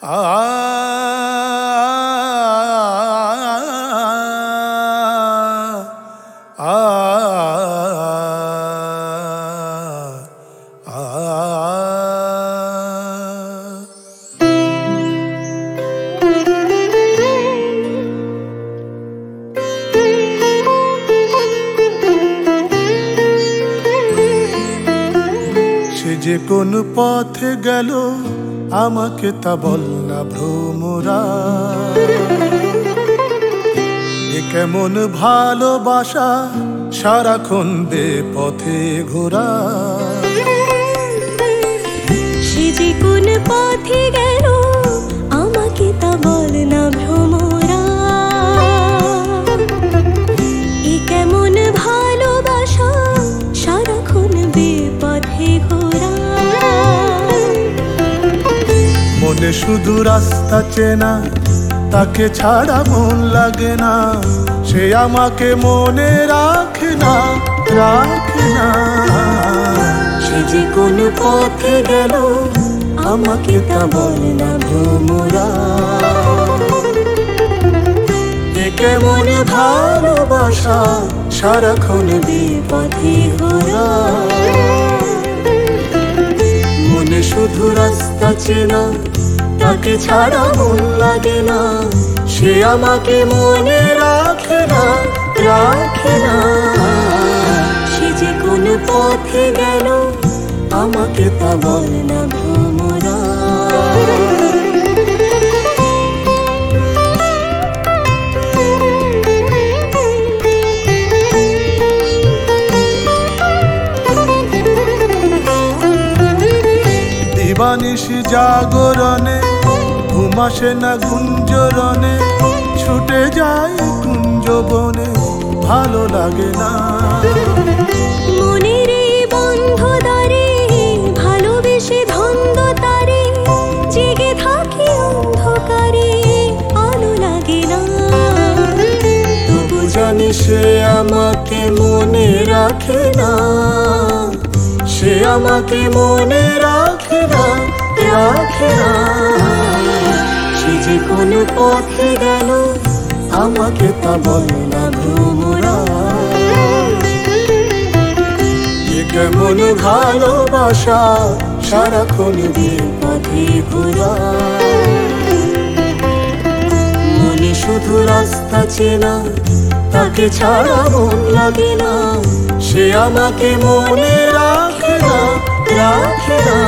সে যে কোন পথে গেল আমাকে তা বল না ভ্রমরা। এ কেমন ভালোবাসা সারাক্ষণ বেপথে ঘোরা। সে যে কোন পথে গেল আমাকে তা বল না ভ্রমরা। এ কেমন ভালোবাসা সারাক্ষণ বেপথে ঘোরা। মনে শুধু রাস্তা চেনা, তাকে ছাড়া মন লাগে না। সে আমাকে মনে রাখে না, রাখে না। সে যে কোন পথে গেল আমাকে তা বল না ভ্রমরা। এ কেমন ভালোবাসা সারাক্ষণ বেপথে ঘোরা। মনে শুধু রাস্তা চেনা, তাকে ছাড়া মন লাগে না। সে আমাকে মনে রাখে না, রাখে না। সে যে কোন পথে গেল আমাকে তা বল না ভ্রমরা। দিবানিশি জাগরণে ঘুম আসে না গুঞ্জরণে। ছুটে যাই কুঞ্জবনে, ভালো লাগে না। মনের বন্ধ দ্বারে ভালোবেসে ধন্দ তারে। জেগে থাকি অন্ধকারে, আলো লাগে না। তবু জানি সে আমাকে মনে রাখে না। সে আমাকে মনে রাখে না, রাখে না। সে যে কোন পথে গেল আমাকে তা বল না ভ্রমরা। এ কেমন ভালোবাসা সারাক্ষণ বেপথে ঘোরা। মনে শুধু রাস্তা চেনা, তাকে ছাড়া মন লাগে না। সে আমাকে মনে রাখে না, রাখে না।